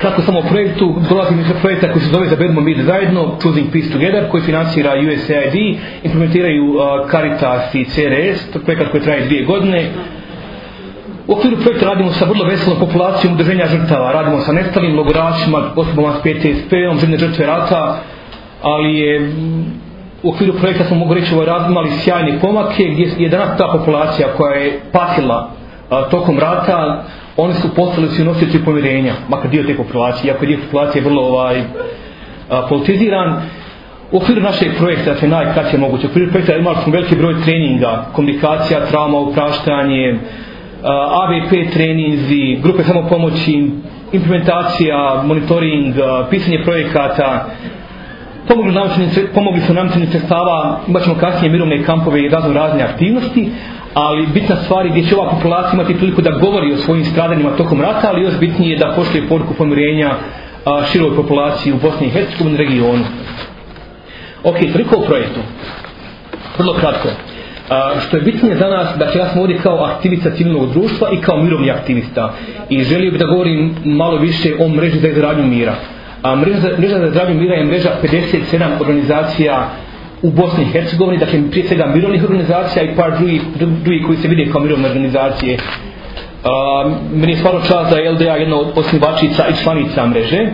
Kratko samo o projektu, dolazim iz projekta koji se zove Zabedimo mir zajedno, Choosing Peace Together, koji financira USAID, implementiraju Caritas i CRS, to je projekat koji traje 2 godine. U okviru projekta radimo sa vrlo veselom populacijom udruženja žrtava, radimo sa nestalim logorašima, osobama s PTSP-om, žene žrtve rata, ali je u okviru projekta smo mogu reći imali sjajne pomake gdje je danas ta populacija koja je patila tokom rata, oni su postali svi nosioci pomirenja, makar dio te populacije, iako je dio populacije vrlo politiziran. U okviru našeg projekta, dakle najkraće moguće, u okviru projekta imali smo veliki broj treninga, komunikacija, trauma, upraštanje, AVP treninzi, grupe samopomoći, implementacija, monitoring, pisanje projekata, pomogli su namještenim sredstava, imat ćemo kasnije mirovne kampove i razne aktivnosti, ali bitna stvar je gdje će ova populacija imati priliku da govori o svojim stradanjima tokom rata, ali još bitnije je da pošalje poruku pomirenja široj populaciji u Bosni i Hercegovini regionu. Ok, toliko o projektu. Vrlo kratko. Što je bitnije za nas, dakle ja sam ovdje kao aktivista civilnog društva i kao mirovni aktivista i želio bih da govorim malo više o mreži za izgradnju mira. Mreža za izgradnju mira je mreža 57 organizacija u Bosni i Hercegovini, dakle prije svega mirovnih organizacija i par drugih koji se vide kao mirovne organizacije. Meni je stvarno čast da je LDA jedna od osnivačica i članica mreže.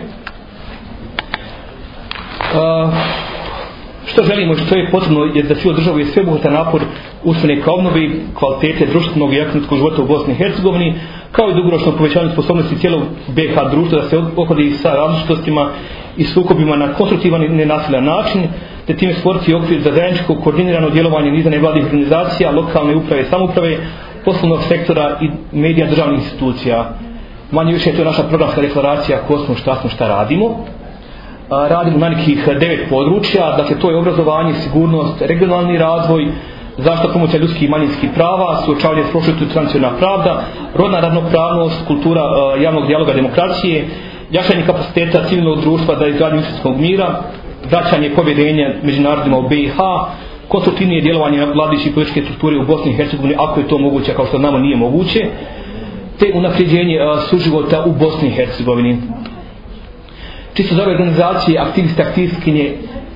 Što želimo, što je potrebno je da svi održavaju sveobuhvatan napor usmjeren ka obnovi kvalitete društvenog i ekonomskog života u Bosni i Hercegovini, kao i dugoročno povećanje sposobnosti cijelog BiH društva da se ophodi sa različitostima i sukobima na konstruktivan i nenasilan način, te time stvoriti okvir za zajedničko koordinirano djelovanje niza nevladnih organizacija, lokalne uprave, samouprave, poslovnog sektora i medija državnih institucija. Manje više to je naša programska deklaracija ko smo, šta radimo. Radimo na nekih 9 područja, dakle to je obrazovanje, sigurnost, regionalni razvoj, zaštita promocija ljudskih i manjinskih prava, suočavanje s prošlošću i tradicionalna pravda, rodna ravnopravnost, kultura javnog dijaloga demokracije, jačanje kapaciteta civilnog društva za izgradnju istinskog mira, vraćanje povjerenja međunarodima u BiH, konstruktivnije djelovanje vladajuće i političke strukture u Bosni i Hercegovini ako je to moguće, kao što nama nije moguće, te unapređenje suživota u Bosni i Hercegovini. Čisto za ove organizacije, aktivistkinje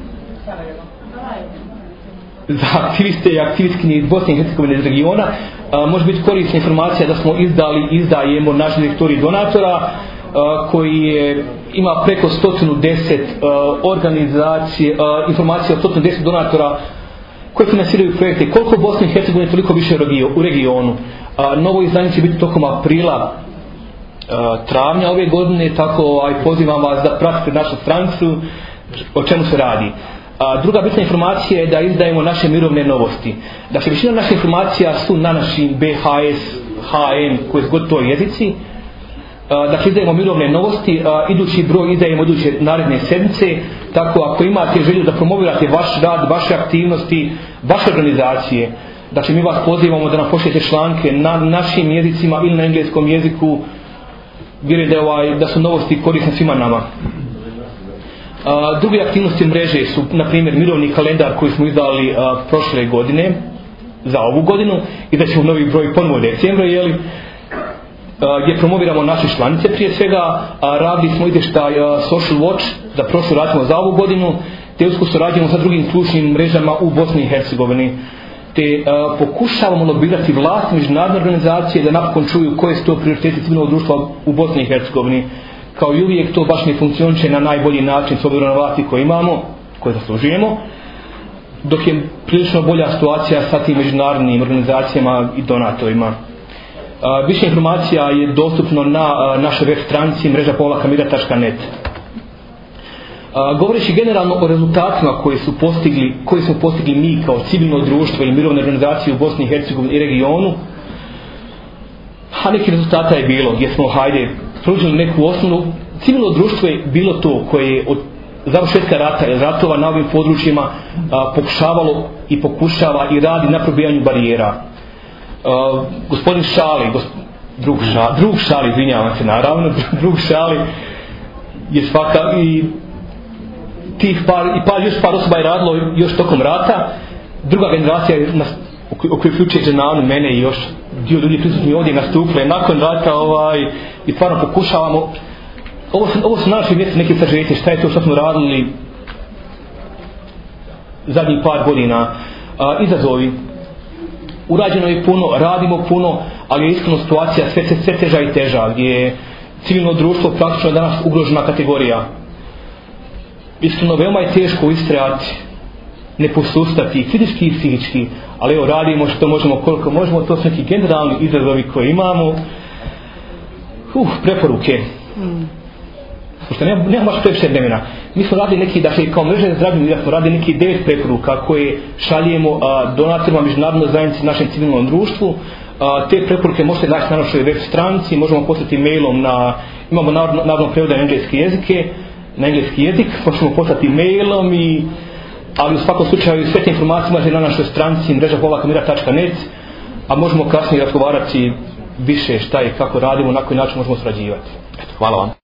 za aktiviste i aktivistkinje iz Bosne i Hercegovine iz regiona može biti korisna informacija da smo izdajemo naš direktorij donatora koji ima preko 110 organizacije, informacija od 110 donatora koji finansiraju projekte koliko u Bosni i Hercegovini, toliko više u regionu. Novo izdanje će biti tokom aprila travnja ove godine, tako pozivam vas da pratite našu stranicu o čemu se radi. Druga bitna informacija je da izdajemo naše mirovne novosti. Dakle, većina naših informacija su na našim BHS, HN, koji god to jezici. Dakle, izdajemo mirovne novosti, idući broj izdajemo iduće naredne sedmice, tako ako imate želju da promovirate vaš rad, vaše aktivnosti, vaše organizacije, dakle mi vas pozivamo da nam pošaljete članke na našim jezicima ili na engleskom jeziku. Vjerujem da su novosti korisne svima nama. Druge aktivnosti mreže su, na primjer, mirovni kalendar koji smo izdali prošle godine, za ovu godinu, i da ćemo novi broj ponovo u decembru, gdje promoviramo naše članice prije svega. Radili smo izvještaj Social Watch za prošlu radimo za ovu godinu, te usko surađujemo sa drugim ključnim mrežama u Bosni i Hercegovini. Te pokušavamo lobirati vlasti međunarodne organizacije da napokon čuju koje su to prioriteti civilnog društva u Bosni i Hercegovini. Kao i uvijek to baš ne funkcioniše na najbolji način s obzirom na vlasti koje imamo, koje zaslužujemo, dok je prilično bolja situacija sa tim međunarodnim organizacijama i donatorima. Više informacija je dostupno na našoj web stranici mreža-mira.net. Govoreći generalno o rezultatima koji smo postigli mi kao civilno društvo ili mirovne organizacije u Bosni i Hercegovini i regionu, a neki rezultata je bilo gdje smo pružili neku osnovu. Civilno društvo je bilo to koje je od završetka rata ili ratova na ovim područjima pokušavalo i pokušava i radi na probijanju barijera. Gospodin Šali, drug Šali, izvinjavam se naravno, drug Šali je svaka i još par osoba je radilo još tokom rata. Druga generacija u kojoj uključuje Dženanu, mene i još dio ljudi prisutni ovdje nastupile nakon rata i stvarno pokušavamo ovo su naši neki sažeti, šta je to što smo radili zadnjih par godina. Izazovi, urađeno je puno, radimo puno, ali je iskreno situacija sve teža i teža, gdje je civilno društvo praktično danas ugrožena kategorija. Iskreno veoma je teško istrajati, ne posustati fizički i psihički, ali evo radimo što možemo, koliko možemo. To su neki generalni izazovi koje imamo. Preporuke. Pošto nema baš previše vremena. Mi smo radili neki, dakle kao mreže za zdravlje mira smo radili neki 9 preporuka koje šaljemo donatorima međunarodnoj zajednici, našem civilnom društvu. Te preporuke možete naći na našoj web stranici, možemo poslati mailom imamo naravno prevode na engleski jezik, možemo poslati mailom ali u svakom slučaju sve te informacije možete na našoj stranici mreža-mira.net, a možemo kasnije razgovarati više šta i kako radimo, na koji način možemo surađivati. Eto, hvala vam.